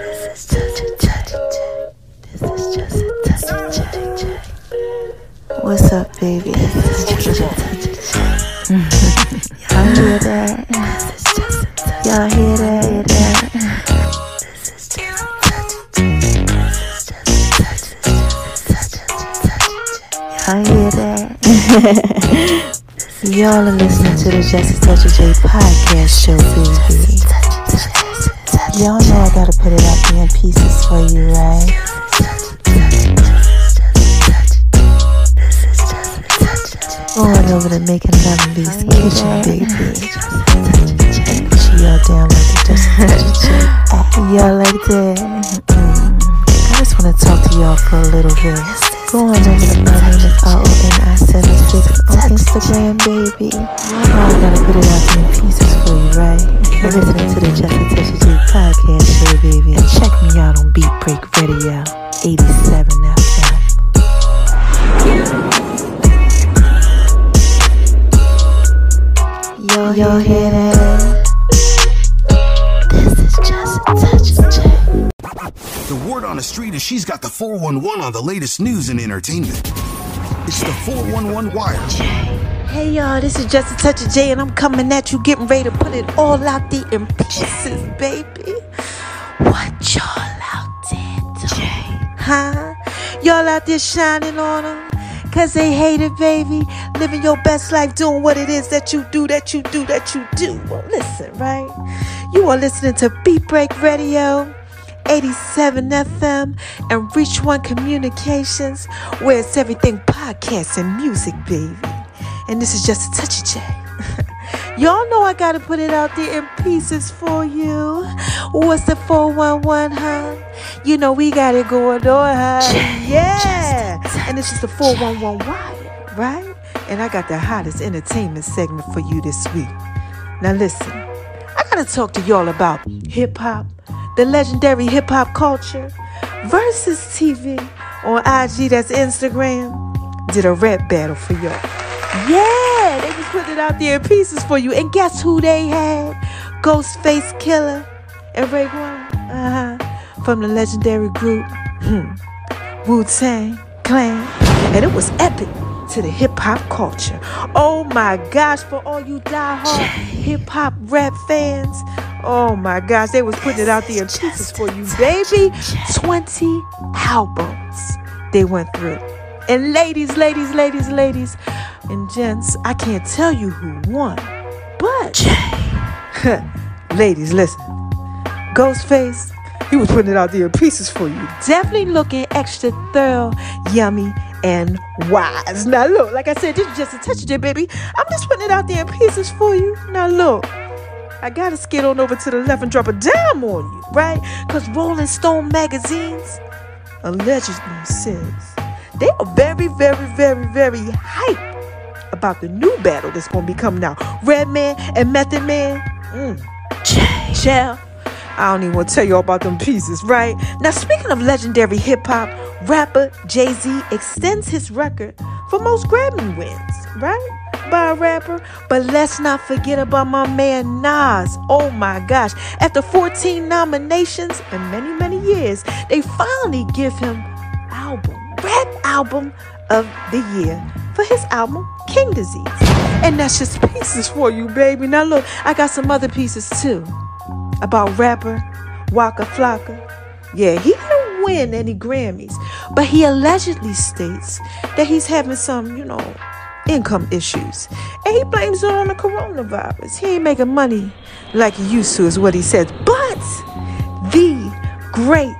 This is just a touch. What's up, baby? This is just a touch. Y'all hear that? Y'all hear that? This is just a touch. Y'all hear that? Y'all are listening to the Just a Touch of J podcast show, baby. Y'all know I gotta put it out there in pieces for you, right? Going over to making Lemonbee's kitchen, baby. She all down like the Just a Touch of J. Y'all like that? I just wanna talk to y'all for a little bit. Going over to my name is RONI76 on Instagram, baby. I gotta put it out there in pieces for you, right? You're listening to the Just a Touch of J podcast show, baby. And check me out on Beat Break Radio, 87 FM. Y'all hear that? This is Just a Touch of J. The word on the street is she's got the 411 on the latest news and entertainment. It's the 411 Wire. Hey y'all, this is Just a Touch of J, and I'm coming at you, getting ready to put it all out there in pieces, baby. What y'all out there doing? Huh? Y'all out there shining on them? Cause they hate it, baby. Living your best life, doing what it is that you do. Well, listen, right? You are listening to Beat Break Radio, 87 FM, and Reach One Communications, where it's everything podcasts and music, baby. And this is Just a Touch of J. Y'all know I gotta put it out there in pieces for you. What's the 411, huh? You know we got it going on, huh? Yeah. And it's just the 411 Wire, right? And I got the hottest entertainment segment for you this week. Now listen, I gotta talk to y'all about hip-hop, the legendary hip-hop culture, versus TV on IG, that's Instagram, did a rap battle for y'all. Yeah, they was putting it out there in pieces for you. And guess who they had? Ghostface Killah and Raekwon, from the legendary group Wu-Tang Clan. And it was epic to the hip-hop culture. Oh my gosh, for all you die-hard hip-hop rap fans, oh my gosh, they was putting it out there in pieces for you, baby. 20 albums they went through. And ladies, and gents, I can't tell you who won, but ladies, listen. Ghostface, he was putting it out there in pieces for you. Definitely looking extra thorough, yummy, and wise. Now look, like I said, this is Just a Touch of it, baby. I'm just putting it out there in pieces for you. Now look, I gotta skid on over to the left and drop a dime on you, right? Because Rolling Stone magazines allegedly says they are very, very hyped about the new battle that's going to be coming out. Redman and Method Man. Chill. I don't even want to tell you all about them pieces, right? Now, speaking of legendary hip-hop, rapper Jay-Z extends his record for most Grammy wins, right? By a rapper. But let's not forget about my man Nas. Oh my gosh. After 14 nominations and many years, they finally give him rap album of the year for his album King Disease. And that's just pieces for you, baby. Now look, I got some other pieces too about rapper Waka Flocka. Yeah, he didn't win any Grammys, but he allegedly states that he's having some, income issues. And he blames it on the coronavirus. He ain't making money like he used to, is what he says. But the great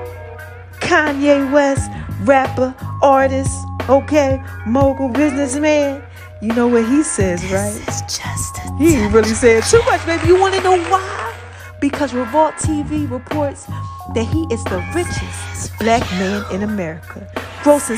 Kanye West, rapper, artist, mogul, businessman, you know what he says, right? He ain't really saying too much, baby. You want to know why? Because Revolt TV reports that he is the richest black man in America, grossing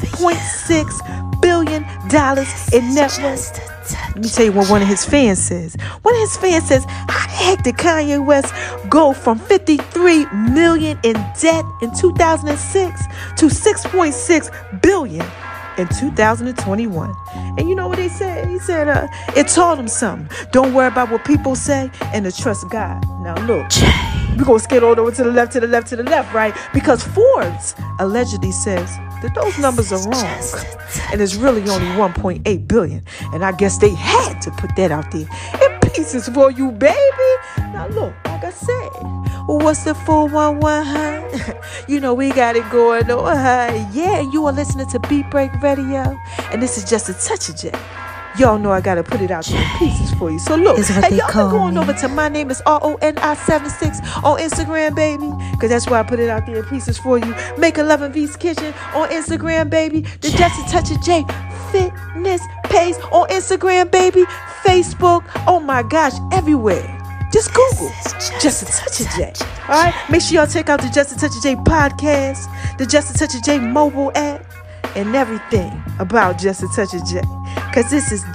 $6.6 billion in net worth. Let me tell you what one of his fans says. One of his fans says, how the heck did Kanye West go from $53 million in debt in 2006 to $6.6 billion in 2021? And you know what he said? He said, it taught him something. Don't worry about what people say and to trust God. Now look, We're going to skate all over to the left, to the left, to the left, right? Because Forbes allegedly says that those numbers are wrong. And it's really only 1.8 billion. And I guess they had to put that out there in pieces for you, baby. Now look, like I said, what's the 411? You know we got it going on. Yeah, you are listening to Beat Break Radio. And this is just a touch of J. Y'all know I gotta put it out there in pieces for you. So look, hey, y'all been going over to My Name is RONI76 on Instagram, baby. Because that's why I put it out there in pieces for you. Make 11 V's Kitchen on Instagram, baby. The Just a Touch of J Fitness page on Instagram, baby. Facebook, oh my gosh, everywhere. Just Google Just a Touch of J. All right? Make sure y'all check out the Just a Touch of J podcast, the Just a Touch of J mobile app, and everything about Just a Touch of J. Because this is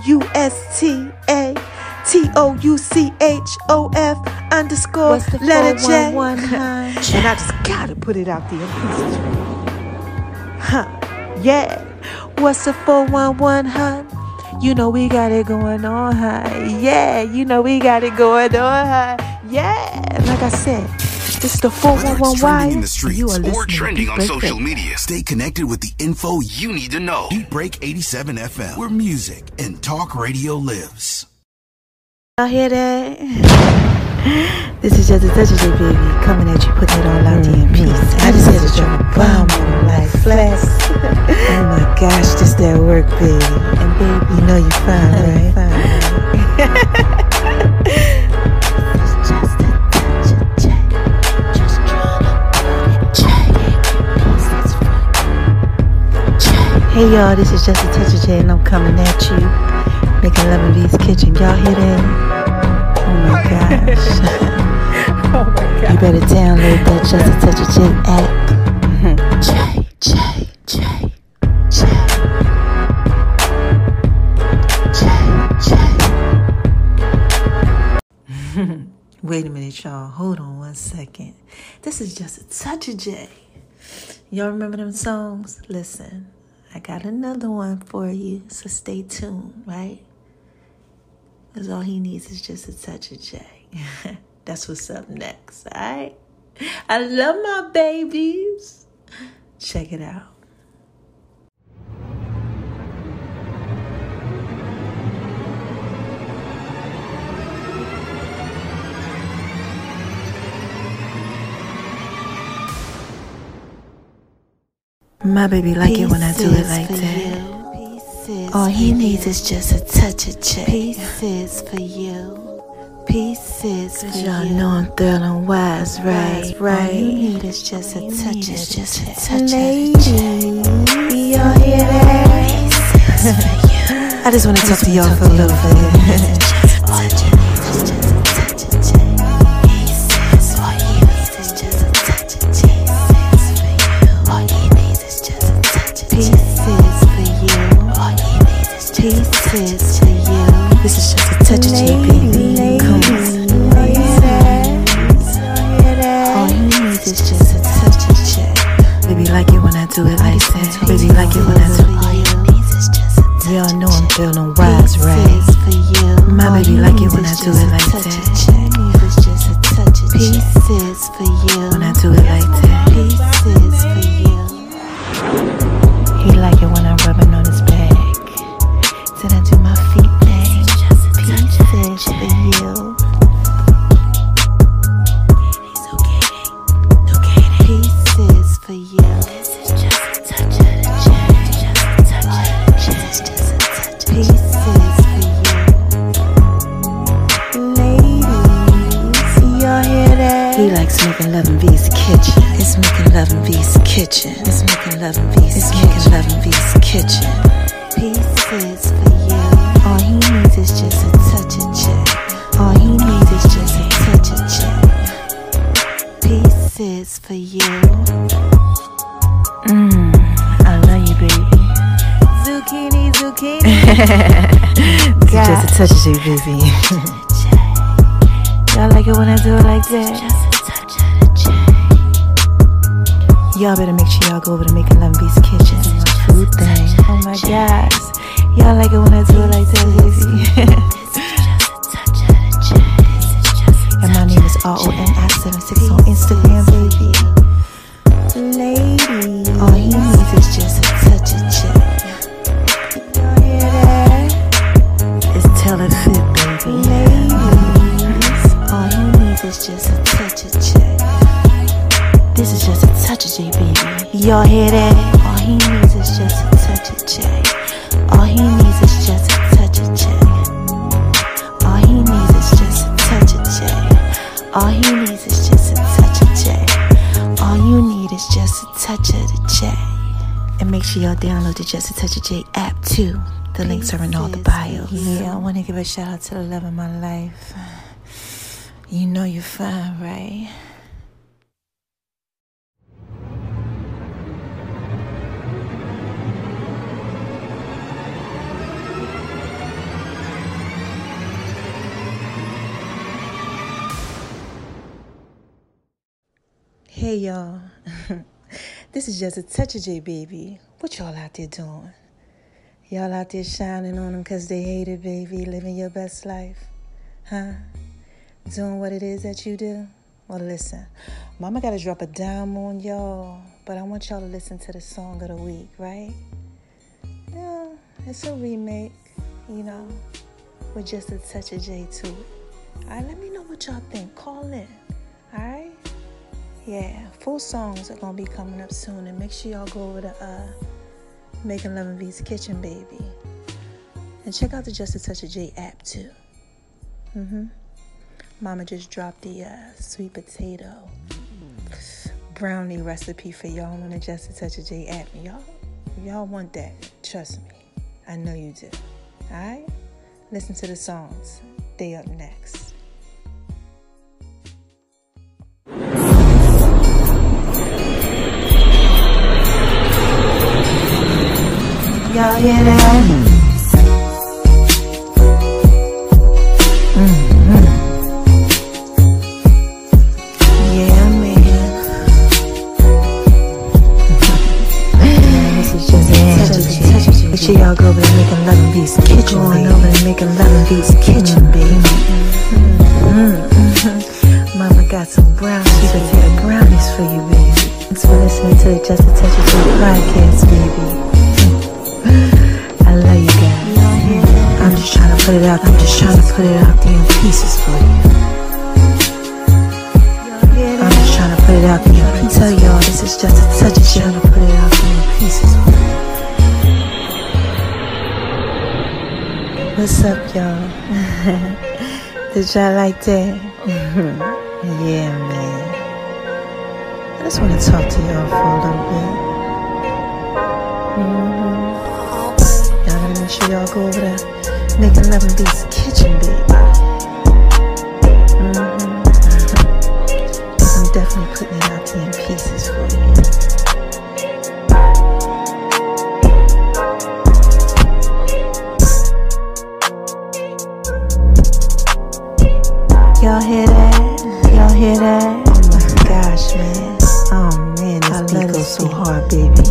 JUSTATOUCHOF_ letter J. And I just gotta put it out there in pieces. Yeah. What's the 411, huh? You know we got it going on, huh? Yeah, you know we got it going on, huh? Yeah. Like I said, this is the 411 trending in the Wire. You are streets or listening to trending Beat on Break social Radio. media. Stay connected with the info you need to know. Beat Break 87 FM, where music and talk radio lives. Y'all hear that? This is Just a Touch of J, baby. Coming at you, putting it all out there in peace. I just had to drop a bomb on them like flex. Oh my gosh, this that work, baby. And baby, you know you fine, right? Hey y'all, this is Just a Touch of J, and I'm coming at you, making 11 V's Kitchen. Y'all hear that? Oh my gosh. Oh my God. You better download that Just a Touch of J app. Wait a minute, y'all. Hold on one second. This is Just a Touch of J. Y'all remember them songs? Listen, I got another one for you, so stay tuned, right? Because all he needs is just a touch of J. That's what's up next, all right? I love my babies. Check it out. My baby like it when I do it like that. All he needs is just a touch of J. Pieces for you. Pieces for you. Y'all know I'm thrilling wise, right? All you need is just a touch of J. Ladies, y'all hear that? I just want to talk to y'all for a little bit. Pieces for you. This is just a touch of J, baby. Come on. All you need is just a touch of J. Baby, like it when I do it like that. Baby, like it when I do it. Y'all know I'm feeling wise, right? My baby, like it when I do it like that. Pieces for you. When I do it like that. Pieces for you. He like it when I'm rubbing on his back. Then I do my feet thing. Pieces for you. Pieces for you. This is just a touch of the J. Pieces for you. Ladies, y'all hear that? He likes making 11 V's Kitchen. It's making 11 V's Kitchen. It's making 11 V's. It's making 11 V's Kitchen. Pieces for you. All he needs is just a touch of J. All he needs is just a touch of J. Pieces for you. I love you, baby. Zucchini. This is just a touch of J, baby. Y'all like it when I do it like that? Y'all better make sure y'all go over to Making 11 V's Kitchen. My food thing. Oh my gosh. Y'all like it when I do it like that, baby. And my name is RONI76 on Instagram, baby. Lady, all he needs is just a touch of check. Y'all hear that? It's tell it fit, baby. Ladies, all he needs is just a touch of check. This is just a touch of J, baby. Y'all hear that? All he needs is just a touch of check. All he needs is just a touch of check. All he needs is just a touch of check. All he needs is just a touch of check. All you need is just a touch of the J. And make sure y'all download the Just a Touch of J app too. The links are in all the bios. Yeah, I want to give a shout out to the love of my life. You know you're fine, right? Hey y'all, this is Just a Touch of J, baby. What y'all out there doing? Y'all out there shining on them cause they hate it, baby, living your best life, huh? Doing what it is that you do? Well, listen, mama gotta drop a dime on y'all, but I want y'all to listen to the song of the week, right? Yeah, it's a remake, you know, with just a touch of J to it. Alright, let me know what y'all think. Call in, alright? Yeah, full songs are gonna be coming up soon, and make sure y'all go over to Making Love in V's Kitchen, baby, and check out the Just a Touch of J app too. Mama just dropped the sweet potato brownie recipe for y'all on the Just a Touch of J app. Y'all want that? Trust me, I know you do. All right, listen to the songs. They up next. Y'all hear that? Yeah, man. This is just a touch of J. Make sure y'all go over there Making Love in V's Kitchen. Going over there Making Love in V's Kitchen, baby. Mama got some brownies, sweet potato brownies for you, baby. Thanks for listening to the Just a Touch of J podcast, baby. I love you guys. I'm just trying to put it out. I'm just trying to put it out there in pieces for you. I'm just trying to put it out there. I tell y'all this is just a touch of trying to put it out there in pieces for you. What's up, y'all? Did y'all like that? Yeah, man. I just want to talk to y'all for a little bit. Make sure y'all go over there Making Love in V's Kitchen, baby. Cause I'm definitely putting it out there in pieces for you. Y'all hear that? Y'all hear that? Oh my gosh, man. Oh man, this beat goes so hard, baby.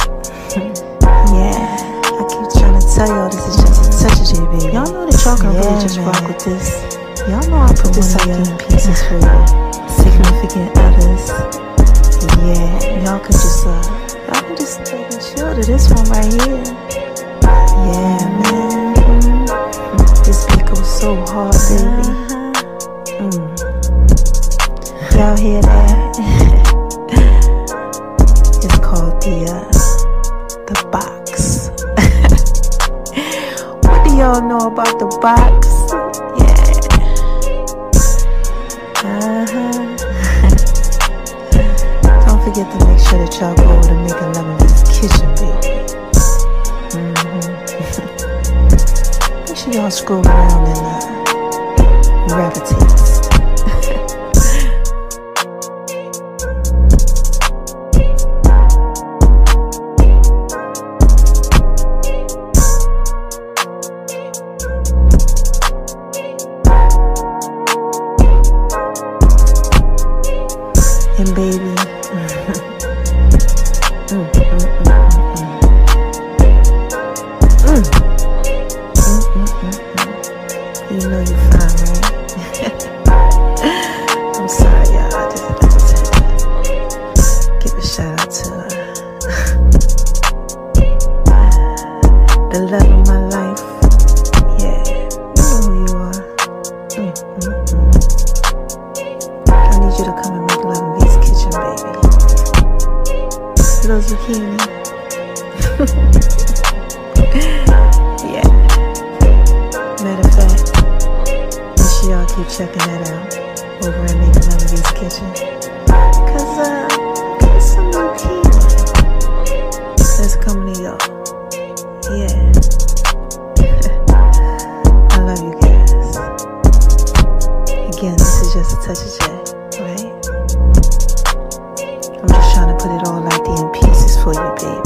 Yeah. Tell y'all this is just a touch of J, baby. Y'all know that y'all can really just rock with this. Y'all know I put this out in pieces for you. Significant others. Yeah, y'all can just chill to this one right here. Yeah, man. This beat goes so hard, baby. Y'all hear that? It's called the box. Y'all know about the box? Yeah. Don't forget to make sure that y'all go over to Making Love in V's Kitchen, baby. Make sure y'all scroll around and gravitate. And baby, you know you're fine, right? I'm little zucchini. Yeah. Matter of fact, make sure y'all keep checking that out over at Make Melody's Kitchen. Cause got some zucchini that's coming to y'all. Yeah. I love you guys. Again, this is just a touch of J, right? I'm just trying to put it all out there in pieces for you, baby.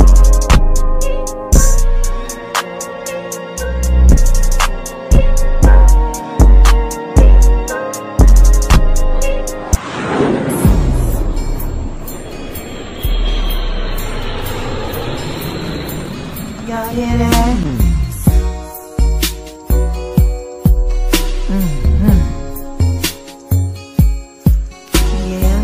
Y'all hear that? Yeah.